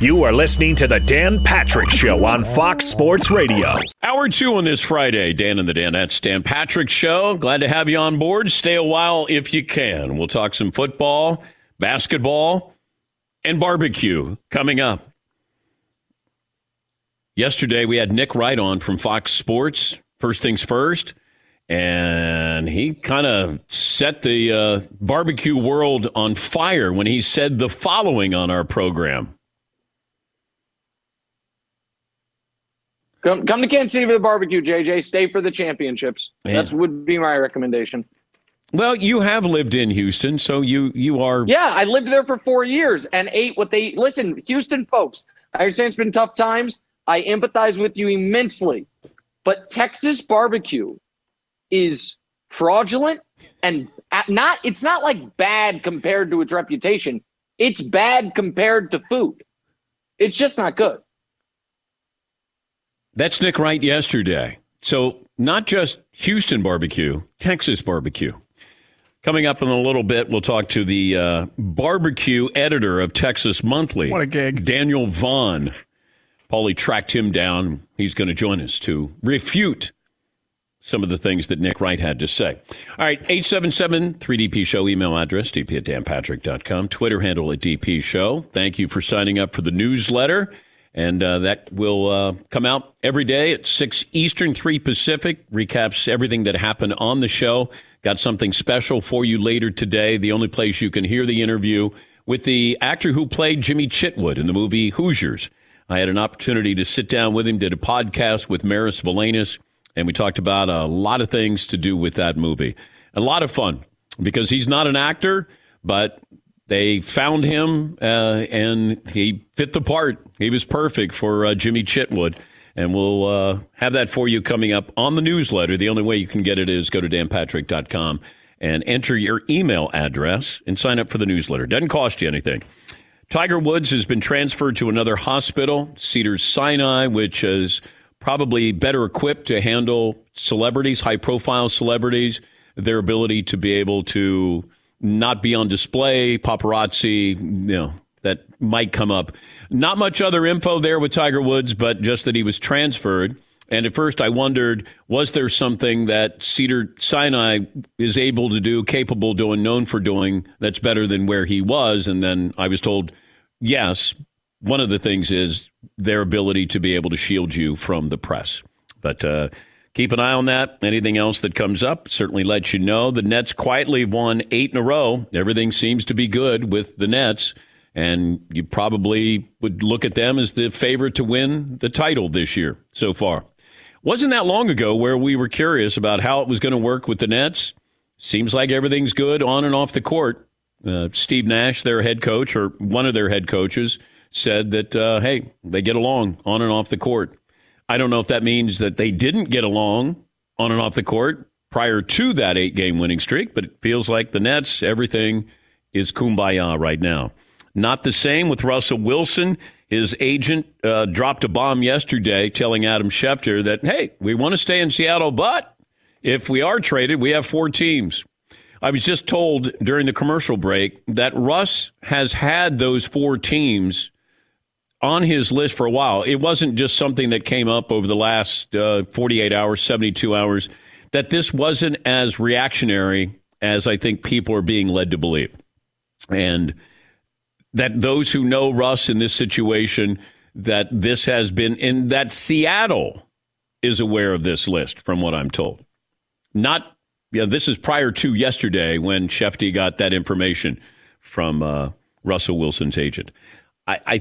You are listening to the Dan Patrick Show on Fox Sports Radio. Hour 2 on this Friday, Dan and the Danettes, Dan Patrick Show. Glad to have you on board. Stay a while if you can. We'll talk some football, basketball, and barbecue coming up. Yesterday, we had Nick Wright on from Fox Sports, First Things First, and he kind of set the barbecue world on fire when he said the following on our program. Come to Kansas City for the barbecue, JJ. Stay for the championships. Man. That would be my recommendation. Well, you have lived in Houston, so you are... Yeah, I lived there for 4 years and ate what they... Listen, Houston folks, I understand it's been tough times. I empathize with you immensely. But Texas barbecue is fraudulent and it's not like bad compared to its reputation. It's bad compared to food. It's just not good. That's Nick Wright yesterday. So not just Houston barbecue, Texas barbecue. Coming up in a little bit, we'll talk to the barbecue editor of Texas Monthly. What a gig. Daniel Vaughn. Paulie tracked him down. He's going to join us to refute some of the things that Nick Wright had to say. All right, 877-3DP Show, email address, dp@danpatrick.com, Twitter handle @DP Show. Thank you for signing up for the newsletter. And that will come out every day at 6 Eastern, 3 Pacific. Recaps everything that happened on the show. Got something special for you later today. The only place you can hear the interview with the actor who played Jimmy Chitwood in the movie Hoosiers. I had an opportunity to sit down with him, did a podcast with Maris Valanis, and we talked about a lot of things to do with that movie. A lot of fun because he's not an actor, but they found him, and he fit the part. He was perfect for Jimmy Chitwood. And we'll have that for you coming up on the newsletter. The only way you can get it is go to danpatrick.com and enter your email address and sign up for the newsletter. Doesn't cost you anything. Tiger Woods has been transferred to another hospital, Cedars-Sinai, which is probably better equipped to handle celebrities, high-profile celebrities, their ability to be able to not be on display, paparazzi, that might come up. Not much other info there with Tiger Woods, but just that he was transferred. And at first I wondered, was there something that Cedars-Sinai is able to do, capable of doing, known for doing, that's better than where he was? And then I was told, yes, one of the things is their ability to be able to shield you from the press. But keep an eye on that. Anything else that comes up, certainly let you know. The Nets quietly won 8 in a row. Everything seems to be good with the Nets. And you probably would look at them as the favorite to win the title this year so far. Wasn't that long ago where we were curious about how it was going to work with the Nets. Seems like everything's good on and off the court. Steve Nash, their head coach, or one of their head coaches, said that, hey, they get along on and off the court. I don't know if that means that they didn't get along on and off the court prior to that 8-game winning streak, but it feels like the Nets, everything is kumbaya right now. Not the same with Russell Wilson. His agent dropped a bomb yesterday telling Adam Schefter that, hey, we want to stay in Seattle, but if we are traded, we have 4 teams. I was just told during the commercial break that Russ has had those 4 teams on his list for a while. It wasn't just something that came up over the last 48 hours, 72 hours, that this wasn't as reactionary as I think people are being led to believe. And that those who know Russ in this situation, that this has been, and that Seattle is aware of this list, from what I'm told. Not, this is prior to yesterday when Schefter got that information from Russell Wilson's agent. I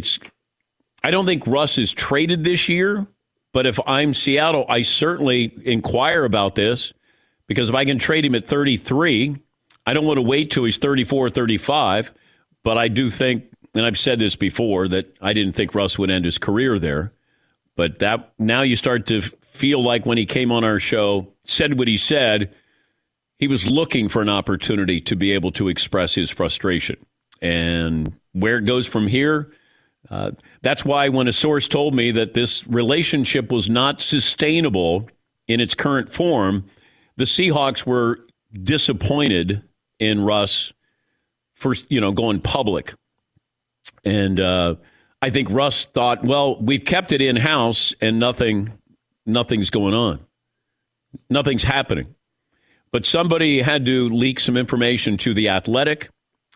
don't think Russ is traded this year, but if I'm Seattle, I certainly inquire about this, because if I can trade him at 33, I don't want to wait till he's 34, 35. But I do think, and I've said this before, that I didn't think Russ would end his career there. But that now you start to feel like when he came on our show, said what he said, he was looking for an opportunity to be able to express his frustration. And where it goes from here, that's why when a source told me that this relationship was not sustainable in its current form, the Seahawks were disappointed in Russ for, going public. And I think Russ thought, well, we've kept it in-house and nothing's going on. Nothing's happening. But somebody had to leak some information to The Athletic.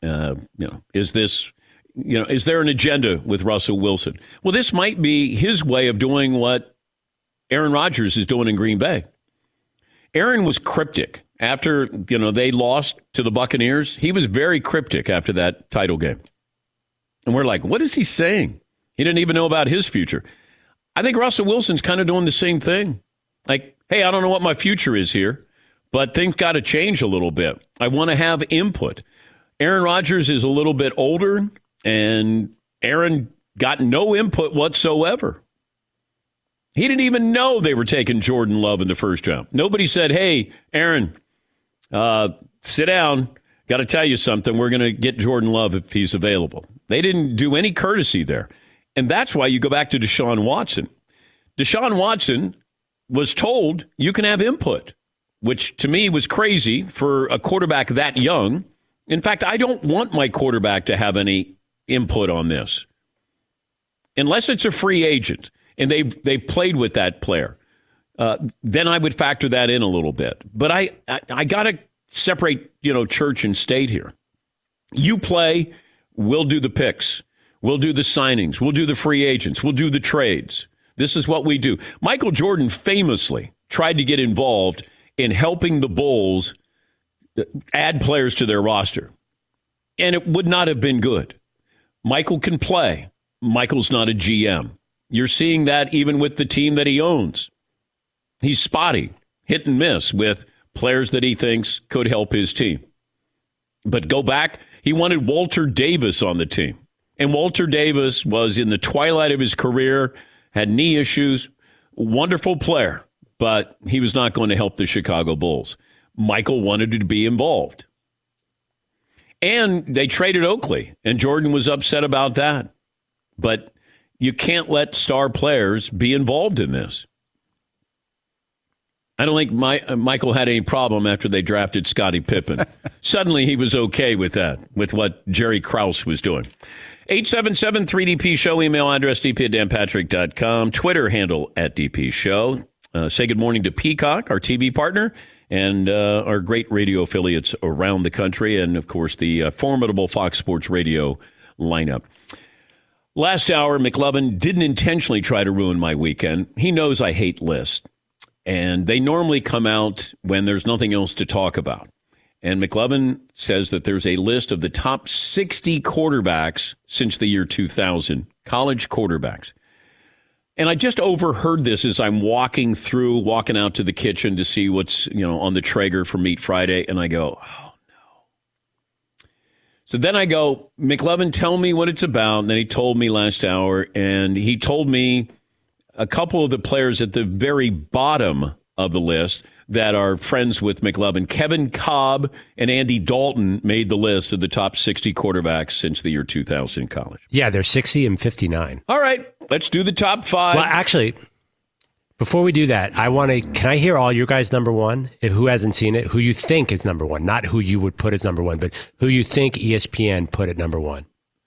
Is there an agenda with Russell Wilson? Well, this might be his way of doing what Aaron Rodgers is doing in Green Bay. Aaron was cryptic after, they lost to the Buccaneers. He was very cryptic after that title game. And we're like, what is he saying? He didn't even know about his future. I think Russell Wilson's kind of doing the same thing. Like, hey, I don't know what my future is here, but things got to change a little bit. I want to have input. Aaron Rodgers is a little bit older, and Aaron got no input whatsoever. He didn't even know they were taking Jordan Love in the first round. Nobody said, hey, Aaron, sit down. Got to tell you something. We're going to get Jordan Love if he's available. They didn't do any courtesy there. And that's why you go back to Deshaun Watson. Deshaun Watson was told you can have input, which to me was crazy for a quarterback that young. In fact, I don't want my quarterback to have any input on this. Unless it's a free agent and they've played with that player, then I would factor that in a little bit. But I got to separate, church and state here. You play, we'll do the picks. We'll do the signings. We'll do the free agents. We'll do the trades. This is what we do. Michael Jordan famously tried to get involved in helping the Bulls add players to their roster. And it would not have been good. Michael can play. Michael's not a GM. You're seeing that even with the team that he owns. He's spotty, hit and miss with players that he thinks could help his team. But go back, he wanted Walter Davis on the team. And Walter Davis was in the twilight of his career, had knee issues, wonderful player, but he was not going to help the Chicago Bulls. Michael wanted to be involved. And they traded Oakley, and Jordan was upset about that. But you can't let star players be involved in this. I don't think Michael had any problem after they drafted Scottie Pippen. Suddenly he was okay with that, with what Jerry Krause was doing. 877-3DP-SHOW, email address dp@danpatrick.com, Twitter handle @DP-SHOW. Say good morning to Peacock, our TV partner, and our great radio affiliates around the country, and, of course, the formidable Fox Sports Radio lineup. Last hour, McLovin didn't intentionally try to ruin my weekend. He knows I hate lists, and they normally come out when there's nothing else to talk about. And McLovin says that there's a list of the top 60 quarterbacks since the year 2000, college quarterbacks. And I just overheard this as I'm walking out to the kitchen to see what's, on the Traeger for Meat Friday. And I go, oh, no. So then I go, McLovin, tell me what it's about. And then he told me last hour, and he told me a couple of the players at the very bottom of the list that are friends with McLovin. Kevin Cobb and Andy Dalton made the list of the top 60 quarterbacks since the year 2000 in college. Yeah, they're 60 and 59. All right, let's do the top 5. Well, actually, before we do that, can I hear all your guys' number one? Who hasn't seen it, who you think is number one, not who you would put as number one, but who you think ESPN put at number one.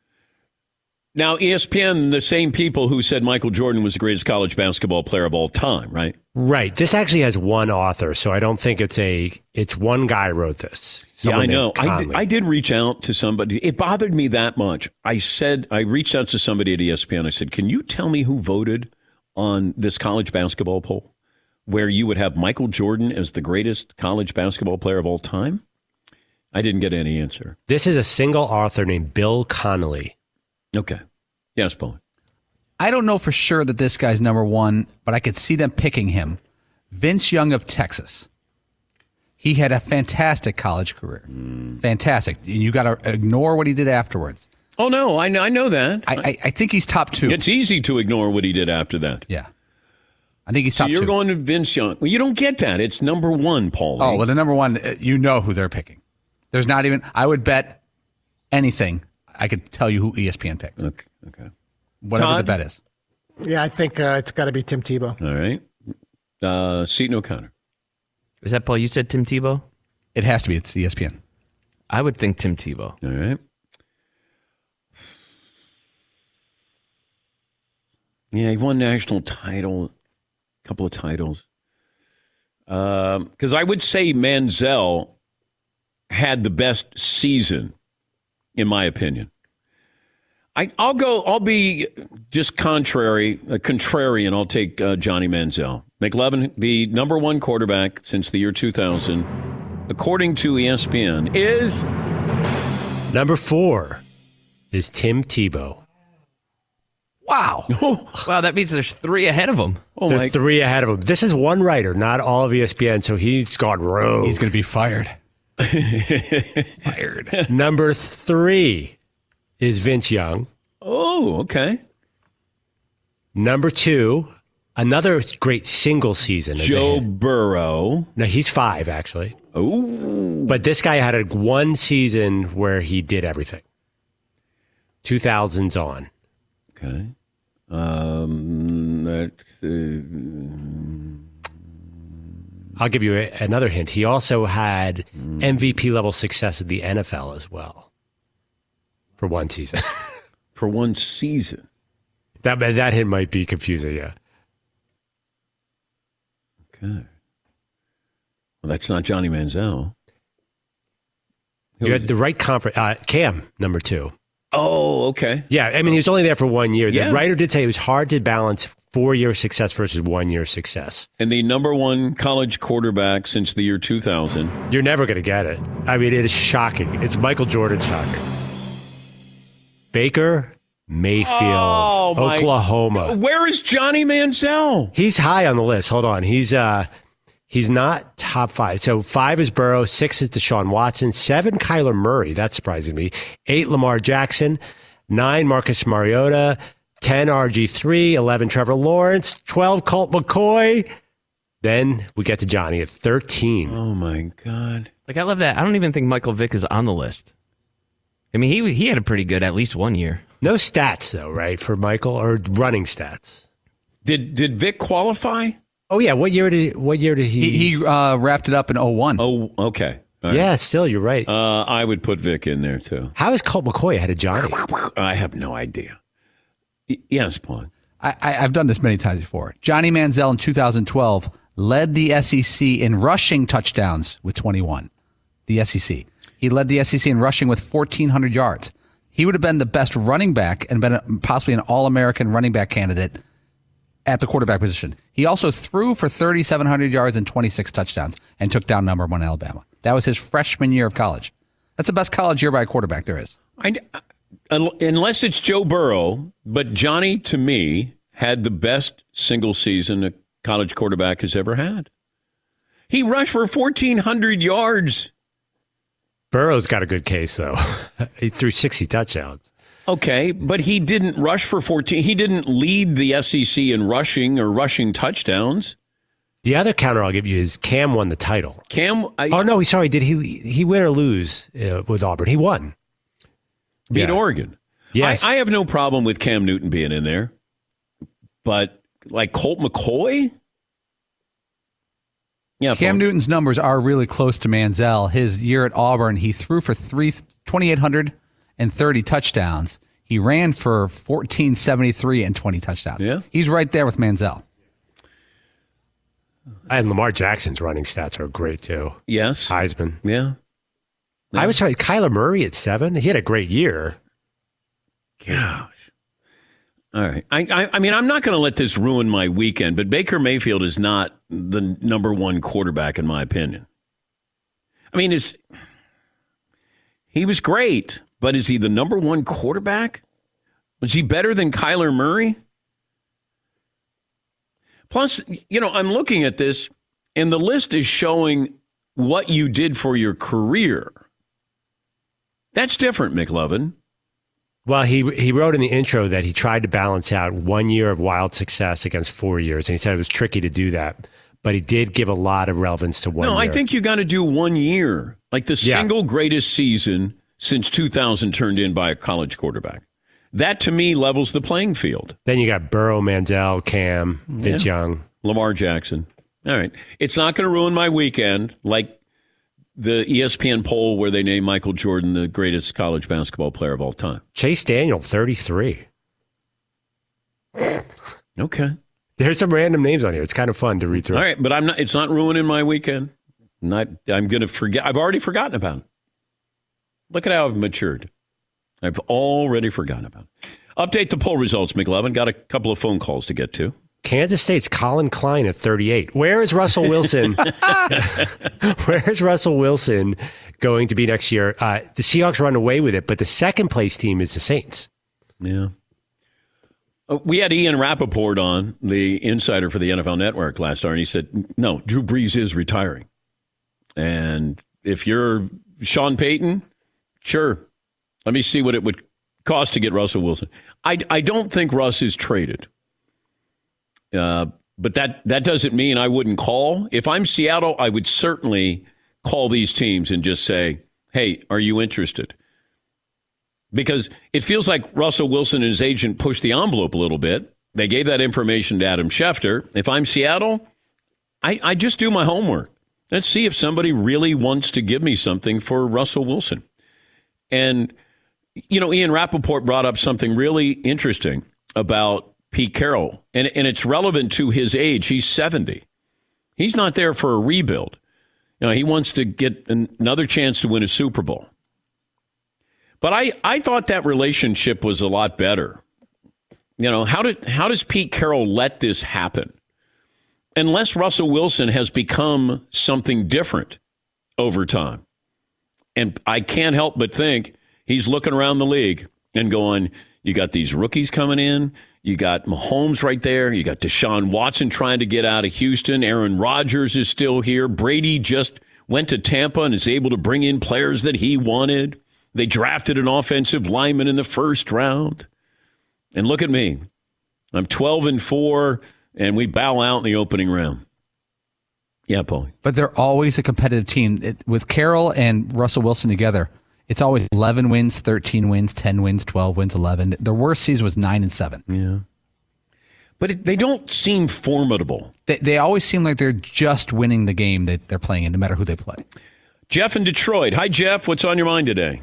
Now, ESPN, the same people who said Michael Jordan was the greatest college basketball player of all time, right? Right. This actually has one author, so I don't think it's one guy wrote this. Yeah, I know. I did reach out to somebody. It bothered me that much. I reached out to somebody at ESPN. I said, can you tell me who voted on this college basketball poll where you would have Michael Jordan as the greatest college basketball player of all time? I didn't get any answer. This is a single author named Bill Connolly. Okay. Yes, Paul. I don't know for sure that this guy's number one, but I could see them picking him. Vince Young of Texas. He had a fantastic college career. Fantastic. You got to ignore what he did afterwards. Oh, no. I know that. I think he's top 2. It's easy to ignore what he did after that. Yeah. I think he's top 2. So you're going to Vince Young. Well, you don't get that. It's number 1, Paul. Oh, well, the number 1, you know who they're picking. There's not even, I would bet anything. I could tell you who ESPN picked. Okay. Whatever Todd? the bet is. Yeah, I think it's got to be Tim Tebow. All right. Seton O'Connor. Is that Paul? You said Tim Tebow? It has to be. It's ESPN. I would think Tim Tebow. All right. Yeah, he won national title, a couple of titles. Because I would say Manziel had the best season, in my opinion. I'll be just contrarian. I'll take Johnny Manziel. McLovin, the number one quarterback since the year 2000, according to ESPN, is... Number 4 is Tim Tebow. Wow. Wow, that means there's 3 ahead of him. There's 3 ahead of him. This is one writer, not all of ESPN, so he's gone rogue. He's going to be fired. Fired. Number 3 is Vince Young. Oh, okay. Number 2, another great single season. Joe Burrow. No, he's 5, actually. Oh. But this guy had one season where he did everything. 2000s on. Okay. I'll give you another hint. He also had MVP level success at the NFL as well for one season. For one season. That hint might be confusing, yeah. Okay. Well, that's not Johnny Manziel. You had the right conference. Cam, number 2. Oh, okay. Yeah, I mean, he was only there for 1 year. Yeah. The writer did say it was hard to balance 4-year success versus 1-year success. And the number one college quarterback since the year 2000. You're never going to get it. I mean, it is shocking. It's Michael Jordan shocking. Baker Mayfield, Oklahoma. Where is Johnny Manziel? He's high on the list. Hold on. He's not top 5. So 5 is Burrow, 6 is Deshaun Watson, 7 Kyler Murray. That's surprising me. 8 Lamar Jackson, 9 Marcus Mariota, 10 RG3, 11 Trevor Lawrence, 12 Colt McCoy. Then we get to Johnny at 13. Oh my God! Like, I love that. I don't even think Michael Vick is on the list. I mean, he had a pretty good at least 1 year. No stats though, right, for Michael, or running stats? Did Vic qualify? Oh yeah, what year did he? He wrapped it up in 01. Oh, okay. All right. Yeah, still you're right. I would put Vic in there too. How is Colt McCoy ahead of Johnny? I have no idea. Yes, Paul. I've done this many times before. Johnny Manziel in 2012 led the SEC in rushing touchdowns with 21. The SEC. He led the SEC in rushing with 1,400 yards. He would have been the best running back and been possibly an All-American running back candidate at the quarterback position. He also threw for 3,700 yards and 26 touchdowns and took down number 1 Alabama. That was his freshman year of college. That's the best college year by a quarterback there is. Unless it's Joe Burrow, but Johnny, to me, had the best single season a college quarterback has ever had. He rushed for 1,400 yards. Burrow's got a good case, though. He threw 60 touchdowns. Okay, but he didn't rush for 14. He didn't lead the SEC in rushing or rushing touchdowns. The other counter I'll give you is Cam won the title. Cam? Oh, no, sorry. Did he win or lose with Auburn? He won. Beat Oregon. Yes. I have no problem with Cam Newton being in there. But, like, Colt McCoy? Yeah, Cam Newton's numbers are really close to Manziel. His year at Auburn, he threw for 2,830 touchdowns. He ran for 1,473 and 20 touchdowns. Yeah. He's right there with Manziel. And Lamar Jackson's running stats are great, too. Yes. Heisman. Yeah. I was trying Kyler Murray at 7. He had a great year. Gosh. All right. I mean, I'm not going to let this ruin my weekend, but Baker Mayfield is not the number one quarterback, in my opinion. I mean, he was great, but is he the number one quarterback? Was he better than Kyler Murray? Plus, I'm looking at this, and the list is showing what you did for your career. That's different, McLovin. Well, he wrote in the intro that he tried to balance out 1 year of wild success against 4 years, and he said it was tricky to do that. But he did give a lot of relevance to 1 year. No, I think you got to do 1 year, like the single greatest season since 2000 turned in by a college quarterback. That, to me, levels the playing field. Then you got Burrow, Manziel, Cam, Vince Young. Lamar Jackson. All right. It's not going to ruin my weekend like the ESPN poll where they named Michael Jordan the greatest college basketball player of all time. Chase Daniel, 33. Okay. There's some random names on here. It's kind of fun to read through. All right, but it's not ruining my weekend. I'm going to forget. I've already forgotten about it. Look at how I've matured. I've already forgotten about it. Update the poll results, McLovin. Got a couple of phone calls to get to. Kansas State's Colin Klein at 38. Where is Russell Wilson? Where is Russell Wilson going to be next year? The Seahawks run away with it, but the second place team is the Saints. Yeah. We had Ian Rappaport on, the insider for the NFL Network last hour, and he said, no, Drew Brees is retiring. And if you're Sean Payton, sure, let me see what it would cost to get Russell Wilson. I don't think Russ is traded. But that doesn't mean I wouldn't call. If I'm Seattle, I would certainly call these teams and just say, hey, are you interested? Because it feels like Russell Wilson and his agent pushed the envelope a little bit. They gave that information to Adam Schefter. If I'm Seattle, I just do my homework. Let's see if somebody really wants to give me something for Russell Wilson. And, Ian Rappaport brought up something really interesting about Pete Carroll, and it's relevant to his age. He's 70. He's not there for a rebuild. He wants to get another chance to win a Super Bowl. But I thought that relationship was a lot better. How does Pete Carroll let this happen? Unless Russell Wilson has become something different over time. And I can't help but think he's looking around the league and going, you got these rookies coming in. You got Mahomes right there. You got Deshaun Watson trying to get out of Houston. Aaron Rodgers is still here. Brady just went to Tampa and is able to bring in players that he wanted. They drafted an offensive lineman in the first round. And look at me. I'm 12-4, and we bow out in the opening round. Yeah, Paulie. But they're always a competitive team. With Carroll and Russell Wilson together, it's always 11 wins, 13 wins, 10 wins, 12 wins, 11. The worst season was 9-7. Yeah. But they don't seem formidable. They always seem like they're just winning the game that they're playing in, no matter who they play. Jeff in Detroit. Hi, Jeff. What's on your mind today?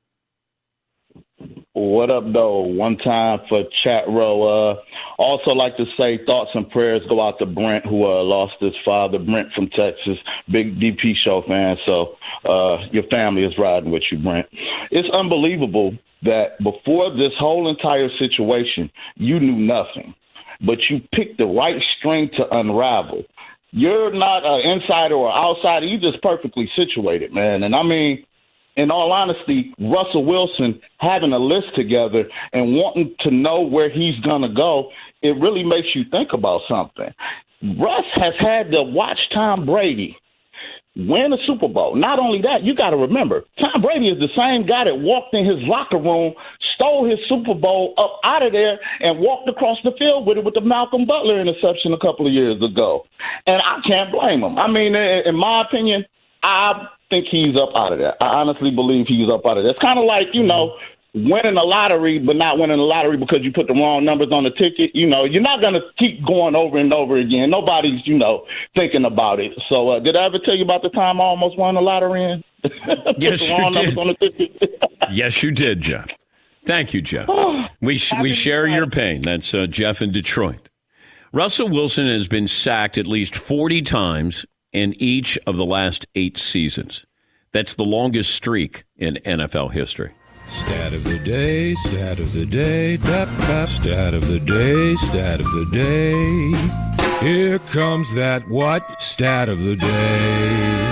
What up, though? One time for chat row. Also like to say thoughts and prayers go out to Brent, who lost his father. Brent from Texas, big DP show fan. So your family is riding with you, Brent. It's unbelievable that before this whole entire situation, you knew nothing, but you picked the right string to unravel. You're not an insider or outsider. You're just perfectly situated, man. And I mean, in all honesty, Russell Wilson having a list together and wanting to know where he's going to go, it really makes you think about something. Russ has had to watch Tom Brady win a Super Bowl. Not only that, you got to remember, Tom Brady is the same guy that walked in his locker room, stole his Super Bowl up out of there, and walked across the field with it with the Malcolm Butler interception a couple of years ago. And I can't blame him. I mean, in my opinion, I think he's up out of there. I honestly believe he's up out of there. It's kind of like, winning a lottery, but not winning the lottery because you put the wrong numbers on the ticket. You're not going to keep going over and over again. Nobody's, thinking about it. So did I ever tell you about the time I almost won the lottery in? Yes, you did. Yes, you did, Jeff. Thank you, Jeff. We share your pain. That's Jeff in Detroit. Russell Wilson has been sacked at least 40 times in each of the last 8 seasons. That's the longest streak in NFL history. Stat of the day, stat of the day, stat of the day, stat of the day. Here comes that what? Stat of the day.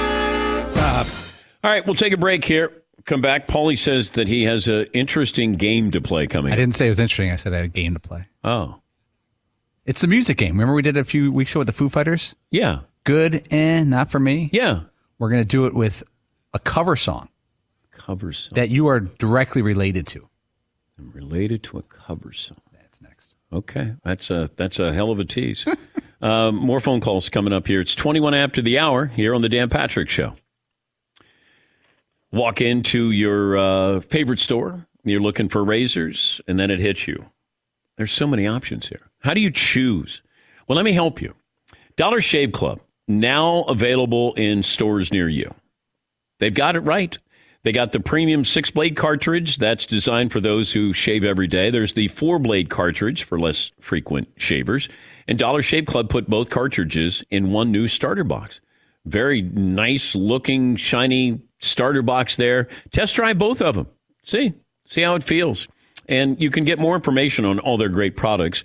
All right, we'll take a break here. Come back. Paulie says that he has an interesting game to play coming I up. didn't say it was interesting. I said I had a game to play. Oh. It's the music game. Remember we did it a few weeks ago with the Foo Fighters? Yeah. Good, not for me. Yeah. We're going to do it with a cover song. Cover song. That you are directly related to. I'm related to a cover song. That's next. Okay. That's a hell of a tease. More phone calls coming up here. It's 21 after the hour here on the Dan Patrick Show. Walk into your favorite store. You're looking for razors, and then it hits you. There's so many options here. How do you choose? Well, let me help you. Dollar Shave Club, now available in stores near you. They've got it right. They got the premium 6-blade cartridge that's designed for those who shave every day. There's the 4-blade cartridge for less frequent shavers. And Dollar Shave Club put both cartridges in one new starter box. Very nice looking, shiny starter box there. Test drive both of them. See how it feels. And you can get more information on all their great products,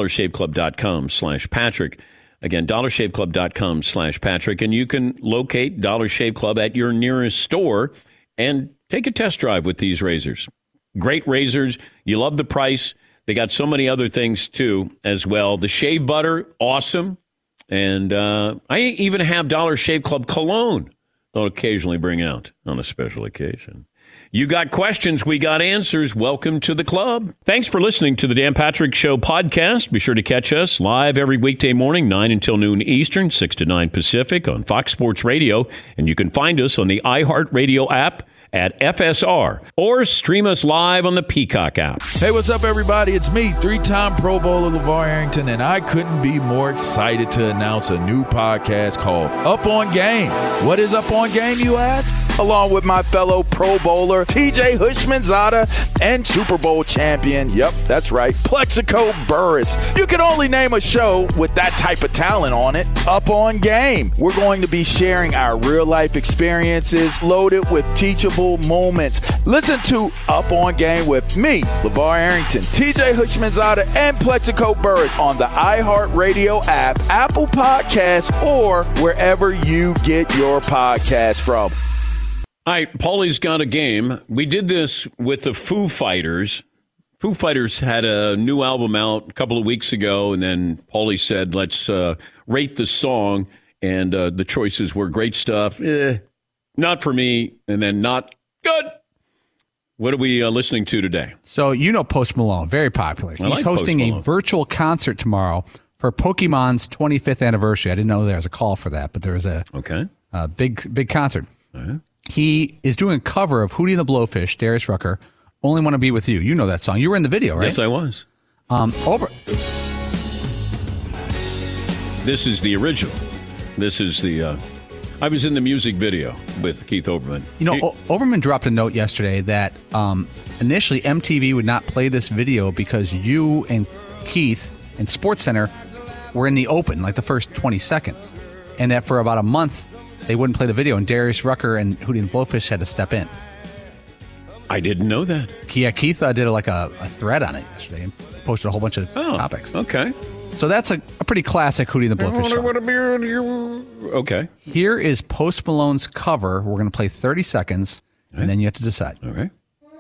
dollarshaveclub.com/Patrick. Again, dollarshaveclub.com/Patrick. And you can locate Dollar Shave Club at your nearest store and take a test drive with these razors. Great razors. You love the price. They got so many other things, too, as well. The shave butter, awesome. And I even have Dollar Shave Club cologne they'll occasionally bring out on a special occasion. You got questions, we got answers. Welcome to the club. Thanks for listening to the Dan Patrick Show podcast. Be sure to catch us live every weekday morning, 9 until noon Eastern, 6 to 9 Pacific on Fox Sports Radio. And you can find us on the iHeartRadio app at FSR or stream us live on the Peacock app. Hey, what's up, everybody? It's me, 3-time Pro Bowler LeVar Arrington, and I couldn't be more excited to announce a new podcast called Up On Game. What is Up On Game, you ask? Along with my fellow Pro Bowler, TJ Hushmanzada, and Super Bowl champion, yep, that's right, Plexico Burress. You can only name a show with that type of talent on it. Up On Game. We're going to be sharing our real-life experiences loaded with teachable moments. Listen to Up On Game with me, LeVar Arrington, TJ Hushmanzada, and Plexico Burress on the iHeartRadio app, Apple Podcasts, or wherever you get your podcast from. All right, Paulie's got a game. We did this with the Foo Fighters. Foo Fighters had a new album out a couple of weeks ago, and then Paulie said, let's rate the song, and the choices were great stuff, not for me, and then not good. What are we listening to today? So you know Post Malone, very popular. He's hosting a virtual concert tomorrow for Pokemon's 25th anniversary. I didn't know there was a call for that, but there was a big concert. He is doing a cover of Hootie and the Blowfish, Darius Rucker, Only Want to Be With You. You know that song. You were in the video, right? Yes, I was. This is the original. This is the... I was in the music video with Keith Olbermann. You know, Olbermann dropped a note yesterday that initially MTV would not play this video because you and Keith and SportsCenter were in the open, like the first 20 seconds. And that for about a month, they wouldn't play the video, and Darius Rucker and Hootie and Blowfish had to step in. I didn't know that. Yeah, Keith did a thread on it yesterday and posted a whole bunch of topics. Okay. So that's a pretty classic Hootie and the Blowfish song. Okay. Here is Post Malone's cover. We're going to play 30 seconds, and then you have to decide. All right.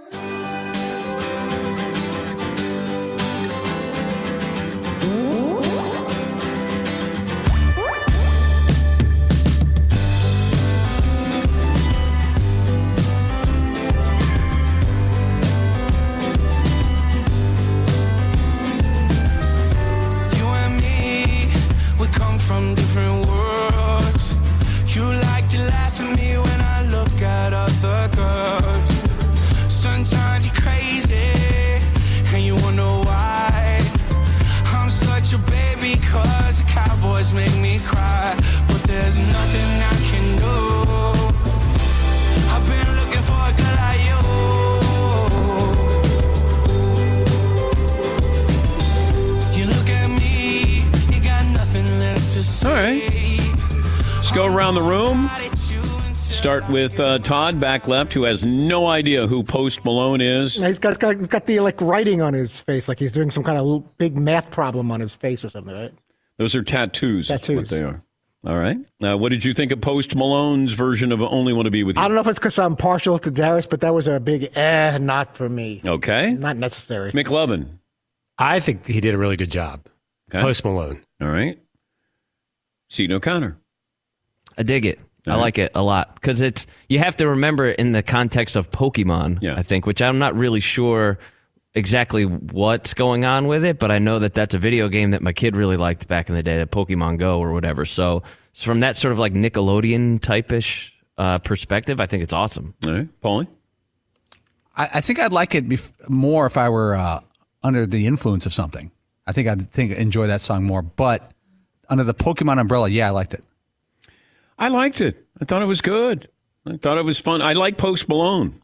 The room. Start with Todd back left, who has no idea who Post Malone is. He's got the writing on his face, like he's doing some kind of big math problem on his face or something, right? Those are tattoos. That's what they are. All right. What did you think of Post Malone's version of Only Want to Be With You? I don't know if it's because I'm partial to Darius, but that was a big not for me. Okay. Not necessary. McLovin. I think he did a really good job. Okay. Post Malone. All right. Seton O'Connor. I dig it. I like it a lot because you have to remember it in the context of Pokemon, I think, which I'm not really sure exactly what's going on with it, but I know that that's a video game that my kid really liked back in the day, that Pokemon Go or whatever. So from that sort of like Nickelodeon type-ish perspective, I think it's awesome. All right. Paulie? I think I'd like it more if I were under the influence of something. I think I'd enjoy that song more, but under the Pokemon umbrella, I liked it. I liked it. I thought it was good. I thought it was fun. I like Post Malone,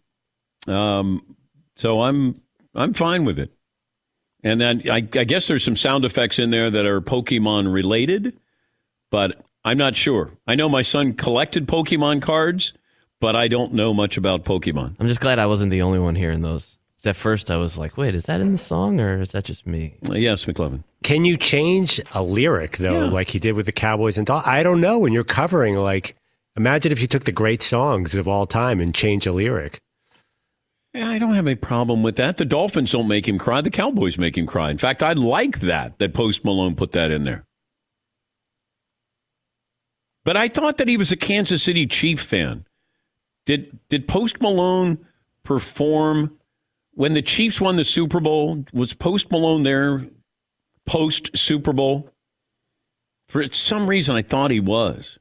so I'm fine with it. And then I guess there's some sound effects in there that are Pokemon related, but I'm not sure. I know my son collected Pokemon cards, but I don't know much about Pokemon. I'm just glad I wasn't the only one hearing those. At first, I was like, wait, is that in the song or is that just me? Yes, McLovin. Can you change a lyric, though, like he did with the Cowboys and I don't know. When you're covering, like, imagine if you took the great songs of all time and changed a lyric. Yeah, I don't have a problem with that. The Dolphins don't make him cry. The Cowboys make him cry. In fact, I like that Post Malone put that in there. But I thought that he was a Kansas City Chief fan. Did Post Malone perform when the Chiefs won the Super Bowl? Was Post Malone there post Super Bowl? For some reason, I thought he was.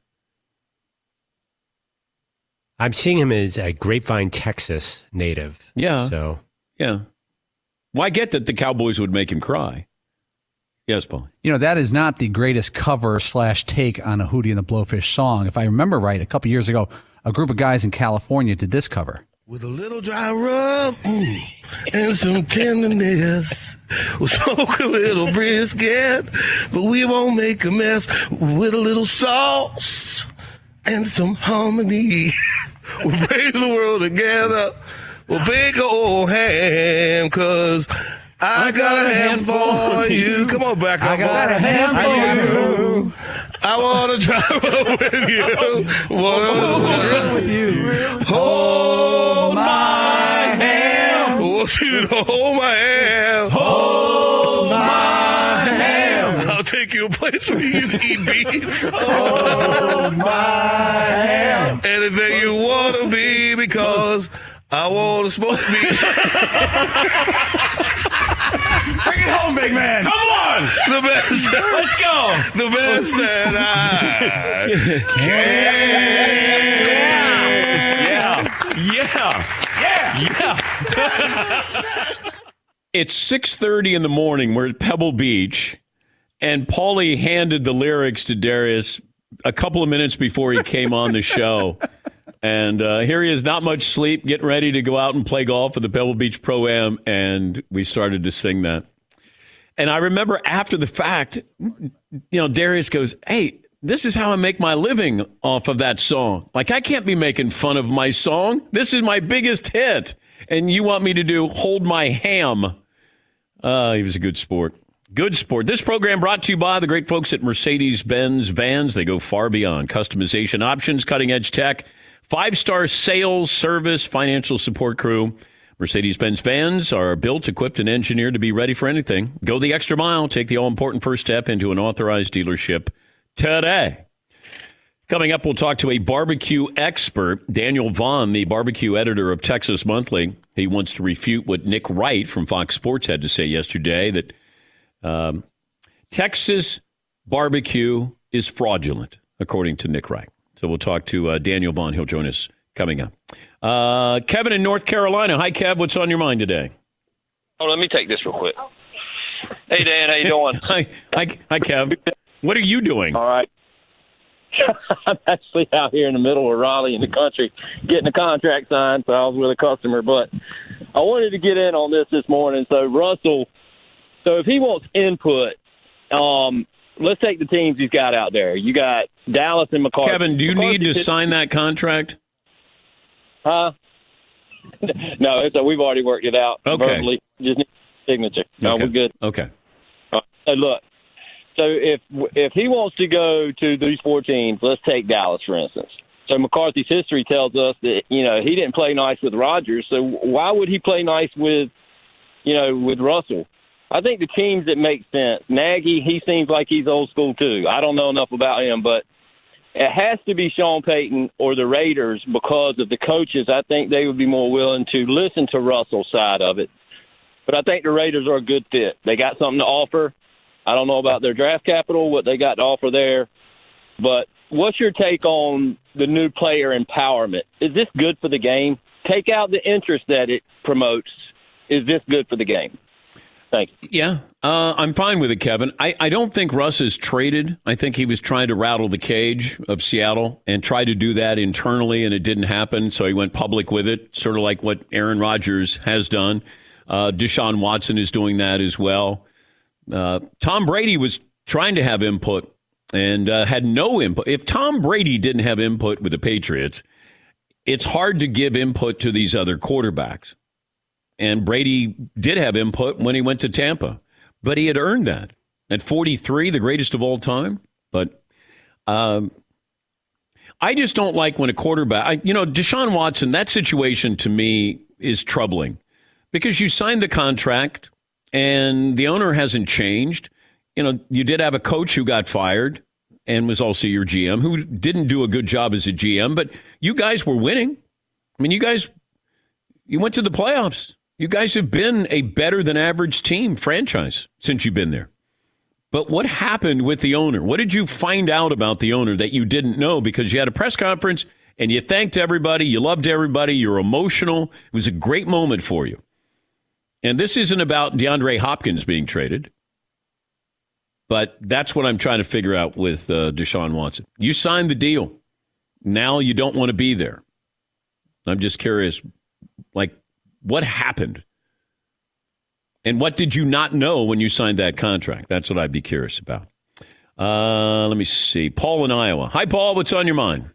I'm seeing him as a Grapevine, Texas native. Yeah. So yeah. Well, I get that the Cowboys would make him cry. Yes, Paul. You know, that is not the greatest cover / take on a Hootie and the Blowfish song. If I remember right, a couple years ago, a group of guys in California did this cover. With a little dry rub and some tenderness, we'll smoke a little brisket, but we won't make a mess. With a little sauce and some harmony, we'll bring the world together. We'll bake a old ham, 'cause I got a ham for you. Come on back up. I got a ham for you. I want to drive up with you. Want with you. hold my hand. I want you to hold my hand. Hold my hand. I'll take you a place where you can eat beef. Hold my hand. Anything you want to be, because I want to smoke beef. Bring it home, big man. Come on. The best. Let's go. The best that I Yeah. It's 6:30 in the morning. We're at Pebble Beach, and Paulie handed the lyrics to Darius a couple of minutes before he came on the show. And here he is, not much sleep, getting ready to go out and play golf at the Pebble Beach Pro-Am, and we started to sing that. And I remember after the fact, Darius goes, hey, this is how I make my living off of that song. Like, I can't be making fun of my song. This is my biggest hit. And you want me to do Hold My Ham. He was a good sport. Good sport. This program brought to you by the great folks at Mercedes-Benz Vans. They go far beyond customization options, cutting-edge tech, 5-star sales, service, financial support crew. Mercedes-Benz Vans are built, equipped, and engineered to be ready for anything. Go the extra mile. Take the all-important first step into an authorized dealership today. Coming up, we'll talk to a barbecue expert, Daniel Vaughn, the barbecue editor of Texas Monthly. He wants to refute what Nick Wright from Fox Sports had to say yesterday, that Texas barbecue is fraudulent, according to Nick Wright. So we'll talk to Daniel Vaughn. He'll join us coming up. Kevin in North Carolina. Hi, Kev. What's on your mind today? Oh, let me take this real quick. Hey, Dan. How you doing? Hi, Kev. What are you doing? All right. I'm actually out here in the middle of Raleigh in the country getting a contract signed, so I was with a customer. But I wanted to get in on this morning. So, Russell, if he wants input, let's take the teams he's got out there. You got Dallas and McCarthy. Kevin, do you need to sign that contract? Huh? No, we've already worked it out. Okay. Verbally. Just need a signature. No, okay. We're good. Okay. So look, so if he wants to go to these 4 teams, let's take Dallas, for instance. So McCarthy's history tells us that, he didn't play nice with Rodgers, so why would he play nice with Russell? I think the teams that make sense. Nagy, he seems like he's old school too. I don't know enough about him, but it has to be Sean Payton or the Raiders because of the coaches. I think they would be more willing to listen to Russell's side of it. But I think the Raiders are a good fit. They got something to offer. I don't know about their draft capital, what they got to offer there. But what's your take on the new player empowerment? Is this good for the game? Take out the interest that it promotes. Is this good for the game? Thank you. Yeah, I'm fine with it, Kevin. I don't think Russ is traded. I think he was trying to rattle the cage of Seattle and tried to do that internally, and it didn't happen, so he went public with it, sort of like what Aaron Rodgers has done. Deshaun Watson is doing that as well. Tom Brady was trying to have input and had no input. If Tom Brady didn't have input with the Patriots, it's hard to give input to these other quarterbacks. And Brady did have input when he went to Tampa, but he had earned that. At 43, the greatest of all time. But I just don't like when a quarterback, Deshaun Watson, that situation to me is troubling because you signed the contract and the owner hasn't changed. You did have a coach who got fired and was also your GM who didn't do a good job as a GM, but you guys were winning. I mean, you went to the playoffs. You guys have been a better than average team franchise since you've been there. But what happened with the owner? What did you find out about the owner that you didn't know? Because you had a press conference and you thanked everybody. You loved everybody. You're emotional. It was a great moment for you. And this isn't about DeAndre Hopkins being traded. But that's what I'm trying to figure out with Deshaun Watson. You signed the deal. Now you don't want to be there. I'm just curious, what happened? And what did you not know when you signed that contract? That's what I'd be curious about. Let me see. Paul in Iowa. Hi, Paul. What's on your mind?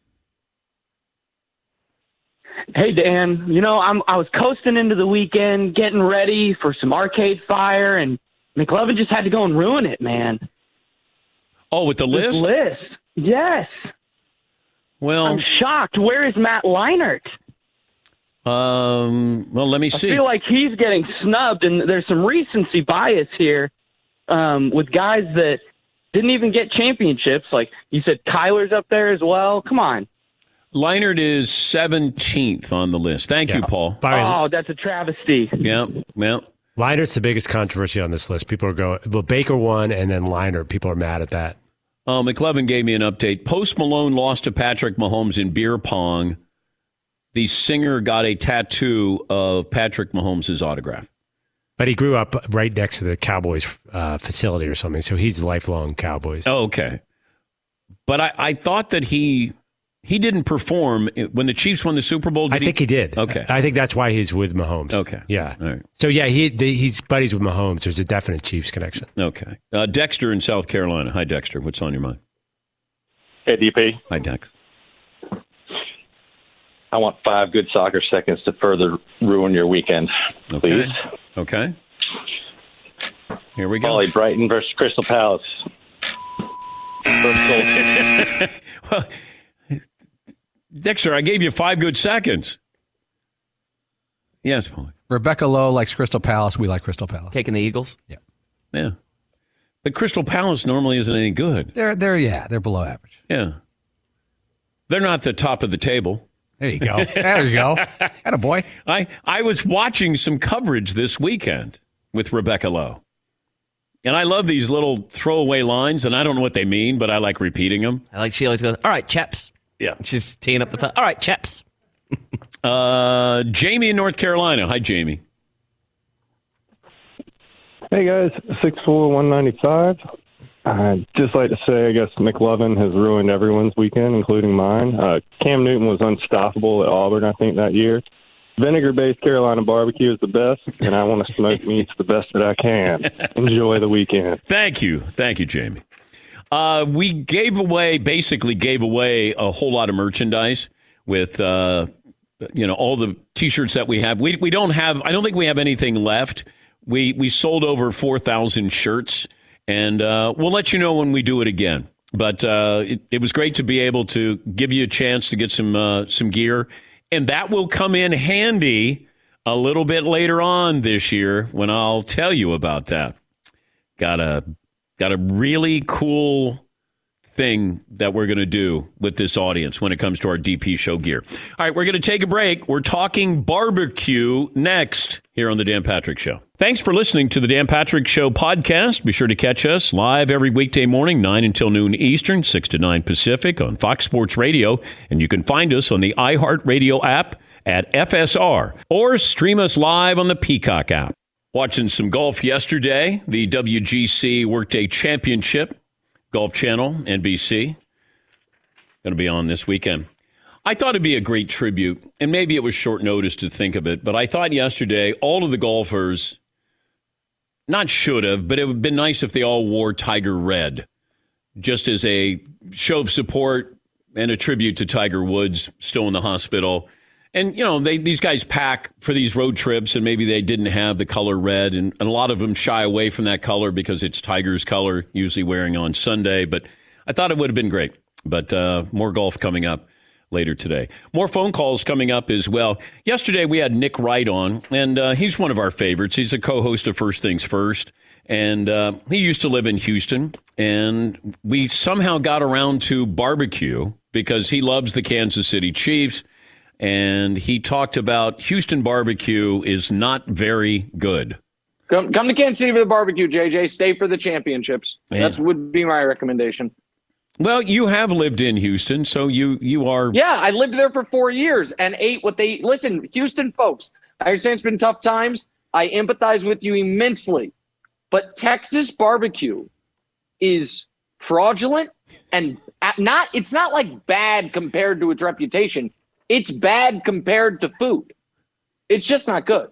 Hey, Dan. I was coasting into the weekend, getting ready for some Arcade Fire, and McLovin just had to go and ruin it, man. Oh, with the list? Yes. Well, I'm shocked. Where is Matt Leinart? Well, let me see. I feel like he's getting snubbed, and there's some recency bias here with guys that didn't even get championships. Like you said, Kyler's up there as well. Come on. Leinart is 17th on the list. Thank you, Paul. Oh, that's a travesty. Yeah. Leinart's the biggest controversy on this list. People are going, well, Baker won, and then Leinart. People are mad at that. McLevin gave me an update. Post Malone lost to Patrick Mahomes in beer pong. The singer got a tattoo of Patrick Mahomes' autograph. But he grew up right next to the Cowboys facility or something, so he's lifelong Cowboys. Oh, okay. But I thought that he didn't perform when the Chiefs won the Super Bowl. I think he did. Okay. I think that's why he's with Mahomes. Okay. Yeah. All right. So, yeah, he's buddies with Mahomes. There's a definite Chiefs connection. Okay. Dexter in South Carolina. Hi, Dexter. What's on your mind? Hey, DP. Hi, Dex. I want 5 good soccer seconds to further ruin your weekend, please. Okay. Here we go. Ollie Brighton versus Crystal Palace. Well, Dexter, I gave you 5 good seconds. Yes, Paul. Rebecca Lowe likes Crystal Palace. We like Crystal Palace. Taking the Eagles? Yeah. But Crystal Palace normally isn't any good. They're below average. Yeah. They're not the top of the table. There you go. There you go. Attaboy. I was watching some coverage this weekend with Rebecca Lowe. And I love these little throwaway lines, and I don't know what they mean, but I like repeating them. She always goes, all right, chaps. Yeah. She's teeing up the all right, chaps. Jamie in North Carolina. Hi, Jamie. Hey, guys. 6'4", 195. I'd just like to say, I guess McLovin has ruined everyone's weekend, including mine. Cam Newton was unstoppable at Auburn, I think, that year. Vinegar-based Carolina barbecue is the best, and I want to smoke meats the best that I can. Enjoy the weekend. Thank you, Jamie. We basically gave away a whole lot of merchandise with all the T-shirts that we have. We don't have. I don't think we have anything left. We sold over 4,000 shirts. And we'll let you know when we do it again. But it was great to be able to give you a chance to get some gear. And that will come in handy a little bit later on this year when I'll tell you about that. Got a really cool thing that we're going to do with this audience when it comes to our DP Show gear. All right, we're going to take a break. We're talking barbecue next here on The Dan Patrick Show. Thanks for listening to The Dan Patrick Show podcast. Be sure to catch us live every weekday morning, 9 until noon Eastern, 6 to 9 Pacific on Fox Sports Radio. And you can find us on the iHeartRadio app at FSR or stream us live on the Peacock app. Watching some golf yesterday. The WGC Workday Championship, Golf Channel, NBC. Going to be on this weekend. I thought it'd be a great tribute, and maybe it was short notice to think of it, but I thought yesterday all of the golfers, not should have, but it would have been nice if they all wore Tiger red, just as a show of support and a tribute to Tiger Woods, still in the hospital. And, you know, these guys pack for these road trips, and maybe they didn't have the color red, and a lot of them shy away from that color because it's Tiger's color, usually wearing on Sunday. But I thought it would have been great. But more golf coming up later today. More phone calls coming up as well. Yesterday we had Nick Wright on, and he's one of our favorites. He's a co-host of First Things First, and he used to live in Houston, and we somehow got around to barbecue because he loves the Kansas City Chiefs. And he talked about Houston barbecue is not very good. Come to Kansas City for the barbecue, JJ. Stay for the championships. That would be my recommendation. Well, you have lived in Houston, so you are. Yeah, I lived there for 4 years and ate what they. Listen, Houston folks, I understand it's been tough times. I empathize with you immensely. But Texas barbecue is fraudulent and it's not like bad compared to its reputation. It's bad compared to food. It's just not good.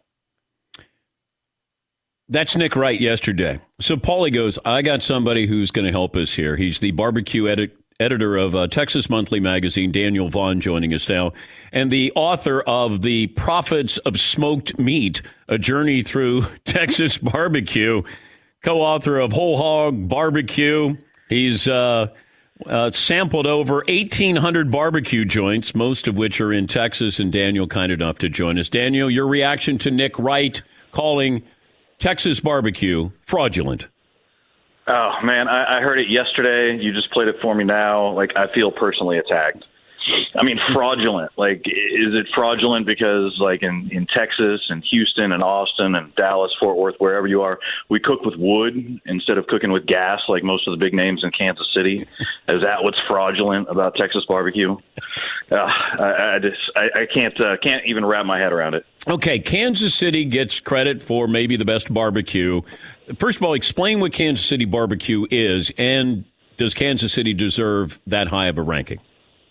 That's Nick Wright yesterday. So Paulie goes, I got somebody who's going to help us here. He's the barbecue editor of Texas Monthly Magazine, Daniel Vaughn, joining us now, and the author of The Prophets of Smoked Meat, A Journey Through Texas Barbecue, co-author of Whole Hog Barbecue. He's sampled over 1,800 barbecue joints, most of which are in Texas, and Daniel kind enough to join us. Daniel, your reaction to Nick Wright calling Texas barbecue fraudulent? Oh, man, I heard it yesterday. You just played it for me now. Like, I feel personally attacked. I mean, fraudulent. Like, is it fraudulent because, like, in Texas and Houston and Austin and Dallas, Fort Worth, wherever you are, we cook with wood instead of cooking with gas like most of the big names in Kansas City? Is that what's fraudulent about Texas barbecue? I can't even wrap my head around it. Okay, Kansas City gets credit for maybe the best barbecue. First of all, explain what Kansas City barbecue is, and does Kansas City deserve that high of a ranking?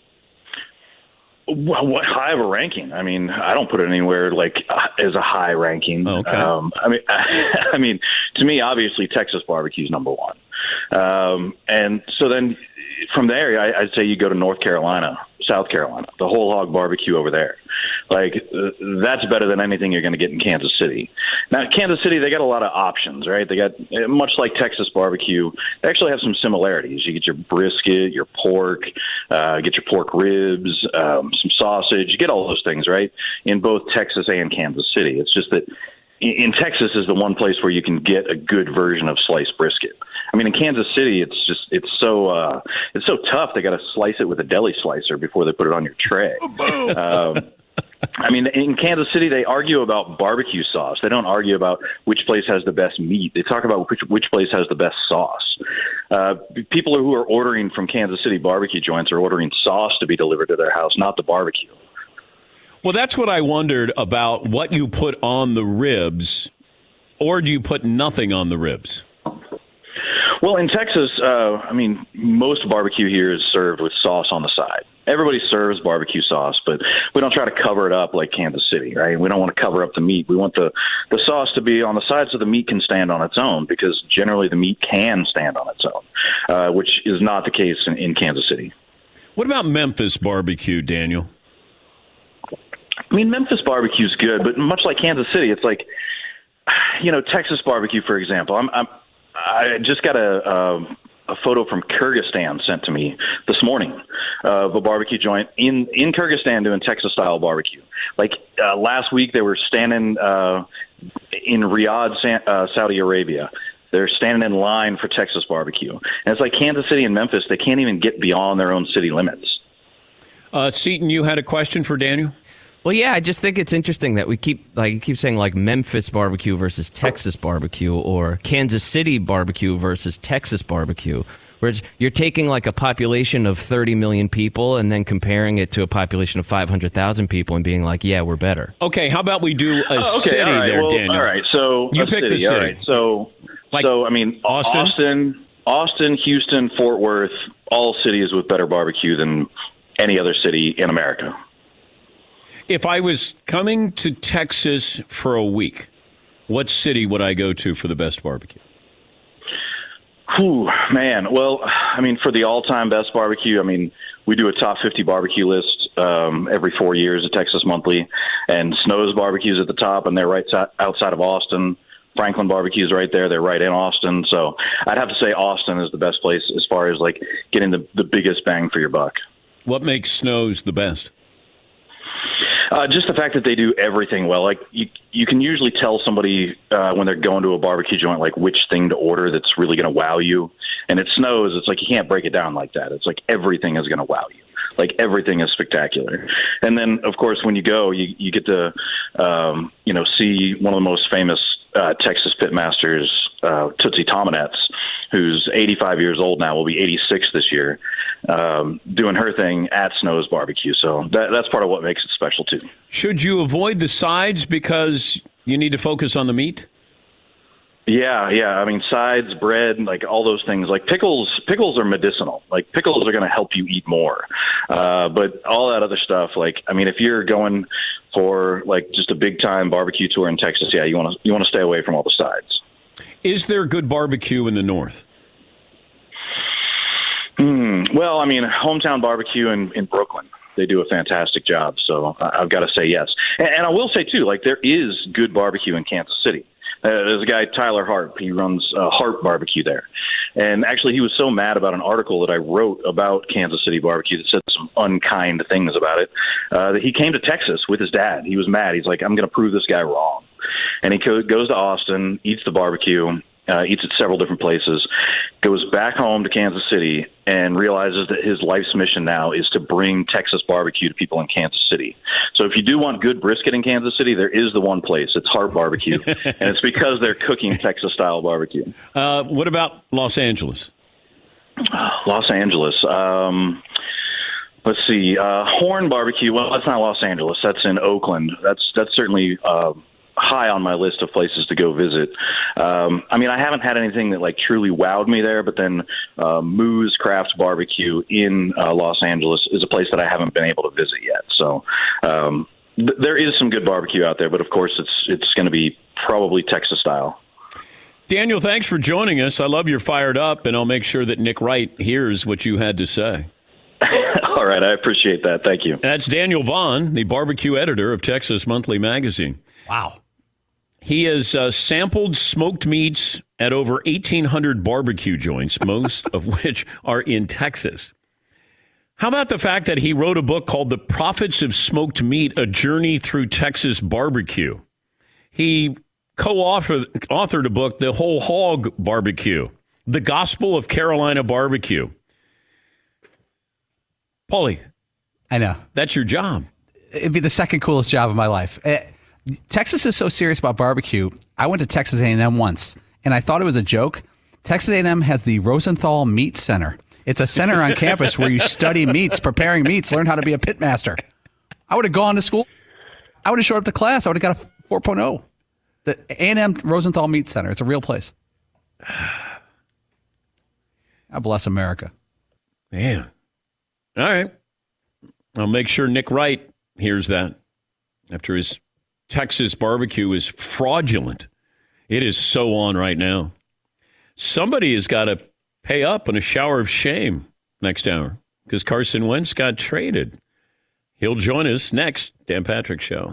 Well, what high of a ranking? I mean, I don't put it anywhere like as a high ranking. Okay. I mean, to me, obviously, Texas barbecue is number one. And so then from there, I'd say you go to North Carolina, South Carolina, the whole hog barbecue over there. Like, that's better than anything you're going to get in Kansas City. Now, Kansas City, they got a lot of options, right? They got, much like Texas barbecue, they actually have some similarities. You get your brisket, your pork, get your pork ribs, some sausage. You get all those things, right, in both Texas and Kansas City. It's just that in Texas is the one place where you can get a good version of sliced brisket. I mean, in Kansas City, it's so tough. They got to slice it with a deli slicer before they put it on your tray. I mean, in Kansas City, they argue about barbecue sauce. They don't argue about which place has the best meat. They talk about which place has the best sauce. People who are ordering from Kansas City barbecue joints are ordering sauce to be delivered to their house, not the barbecue. Well, that's what I wondered about, what you put on the ribs, or do you put nothing on the ribs? Well, in Texas, I mean, most barbecue here is served with sauce on the side. Everybody serves barbecue sauce, but we don't try to cover it up like Kansas City, right? We don't want to cover up the meat. We want the sauce to be on the side so the meat can stand on its own, because generally the meat can stand on its own, which is not the case in Kansas City. What about Memphis barbecue, Daniel? I mean, Memphis barbecue is good, but much like Kansas City, it's like, you know, Texas barbecue, for example. I just got a photo from Kyrgyzstan sent to me this morning of a barbecue joint in Kyrgyzstan doing Texas-style barbecue. Like last week, they were standing in Riyadh, Saudi Arabia. They're standing in line for Texas barbecue. And it's like Kansas City and Memphis, they can't even get beyond their own city limits. Seton, you had a question for Daniel? Well, yeah, I just think it's interesting that we keep saying like Memphis barbecue versus Texas barbecue, or Kansas City barbecue versus Texas barbecue, Whereas you're taking like a population of 30 million people and then comparing it to a population of 500,000 people and being like, yeah, we're better. Okay, how about we do a city all right, there, well, Daniel? All right, so you a pick city, the city. All right, so I mean, Austin? Austin, Houston, Fort Worth, all cities with better barbecue than any other city in America. If I was coming to Texas for a week, what city would I go to for the best barbecue? Whew, man. Well, I mean, for the all-time best barbecue, I mean, we do a top 50 barbecue list every 4 years at Texas Monthly, and Snow's Barbecue's at the top, and they're right outside of Austin. Franklin Barbecue's right there. They're right in Austin. So I'd have to say Austin is the best place as far as, like, getting the biggest bang for your buck. What makes Snow's the best? Just the fact that they do everything well. Like you can usually tell somebody when they're going to a barbecue joint, like which thing to order that's really going to wow you. And at Snow's, it's like you can't break it down like that. It's like everything is going to wow you. Like everything is spectacular. And then, of course, when you go, you get to see one of the most famous Texas pitmasters, Tootsie Tominetz, who's 85 years old now, will be 86 this year, doing her thing at Snow's Barbecue. So that's part of what makes it special, too. Should you avoid the sides because you need to focus on the meat? Yeah. I mean, sides, bread, like all those things. Like pickles are medicinal. Like pickles are going to help you eat more. But all that other stuff, like, I mean, if you're going for like just a big time barbecue tour in Texas, yeah, you want to stay away from all the sides. Is there good barbecue in the North? Well, I mean, Hometown Barbecue in Brooklyn, they do a fantastic job. So I've got to say yes. And I will say, too, like there is good barbecue in Kansas City. There's a guy, Tyler Hart. He runs Hart Barbecue there. And actually, he was so mad about an article that I wrote about Kansas City barbecue that said some unkind things about it, that he came to Texas with his dad. He was mad. He's like, I'm going to prove this guy wrong. And he goes to Austin, eats the barbecue, eats at several different places, goes back home to Kansas City, and realizes that his life's mission now is to bring Texas barbecue to people in Kansas City. So if you do want good brisket in Kansas City, there is the one place. It's Hart Barbecue, and it's because they're cooking Texas-style barbecue. What about Los Angeles? Los Angeles. Let's see. Horn Barbecue. Well, that's not Los Angeles. That's in Oakland. That's certainly high on my list of places to go visit. I mean, I haven't had anything that like truly wowed me there, but then Moo's Craft Barbecue in Los Angeles is a place that I haven't been able to visit yet. So there is some good barbecue out there, but of course it's going to be probably Texas style. Daniel, thanks for joining us. I love you're fired up, and I'll make sure that Nick Wright hears what you had to say. All right, I appreciate that. Thank you. That's Daniel Vaughn, the barbecue editor of Texas Monthly Magazine. Wow. He has sampled smoked meats at over 1,800 barbecue joints, most of which are in Texas. How about the fact that he wrote a book called The Prophets of Smoked Meat, A Journey Through Texas Barbecue? He co-authored a book, The Whole Hog Barbecue, The Gospel of Carolina Barbecue. Paulie. I know. That's your job. It'd be the second coolest job of my life. Texas is so serious about barbecue. I went to Texas A&M once, and I thought it was a joke. Texas A&M has the Rosenthal Meat Center. It's a center on campus where you study meats, preparing meats, learn how to be a pitmaster. I would have gone to school. I would have showed up to class. I would have got a 4.0. The A&M Rosenthal Meat Center. It's a real place. God bless America. Man. All right. I'll make sure Nick Wright hears that after his Texas barbecue is fraudulent. It is so on right now. Somebody has got to pay up in a shower of shame next hour because Carson Wentz got traded. He'll join us next. Dan Patrick Show.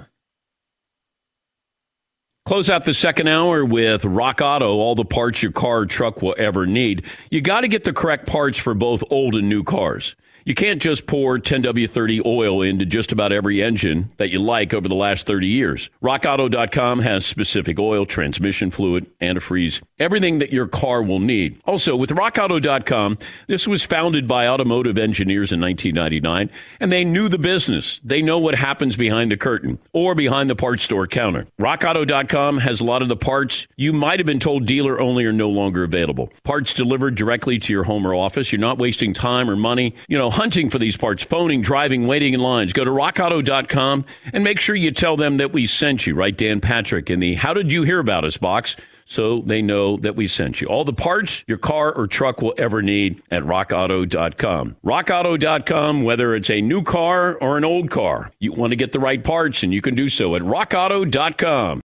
Close out the second hour with Rock Auto, all the parts your car or truck will ever need. You got to get the correct parts for both old and new cars. You can't just pour 10W30 oil into just about every engine that you like over the last 30 years. RockAuto.com has specific oil, transmission fluid, antifreeze, Everything that your car will need. Also, with RockAuto.com, this was founded by automotive engineers in 1999, and they knew the business. They know what happens behind the curtain or behind the parts store counter. RockAuto.com has a lot of the parts you might have been told dealer only are no longer available. Parts delivered directly to your home or office. You're not wasting time or money, hunting for these parts, phoning, driving, waiting in lines. Go to RockAuto.com and make sure you tell them that we sent you, right? Dan Patrick in the How Did You Hear About Us box, so they know that we sent you. All the parts your car or truck will ever need at RockAuto.com. RockAuto.com, whether it's a new car or an old car, you want to get the right parts, and you can do so at RockAuto.com.